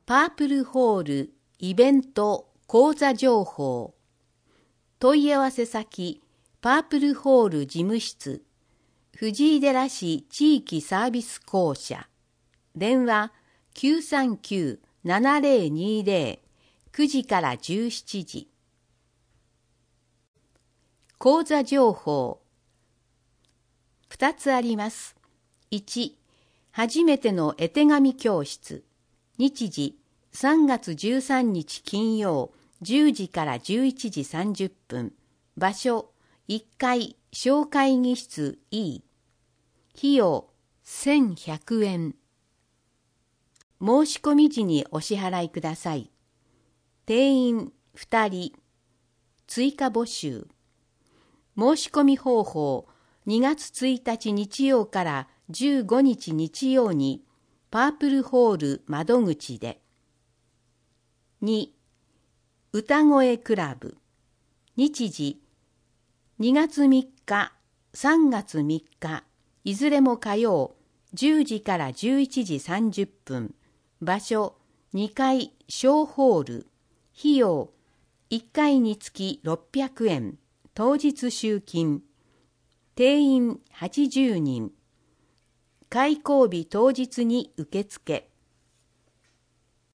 パープルホールイベント講座情報。問い合わせ先パープルホール事務室藤井寺市地域サービス公社電話 939-7020 9時から17時。講座情報2つあります。1、初めての絵手紙教室。日時3月13日金曜10時から11時30分。場所1階小会議室 E。費用1100円。申し込み時にお支払いください。定員2人。追加募集。申し込み方法2月1日日曜から15日日曜にパープルホール窓口で。2、歌声クラブ。日時2月3日、3月3日、いずれも火曜、10時から11時30分。場所2階小ホール。費用1回につき600円。当日集金。定員80人。開講日当日に受付。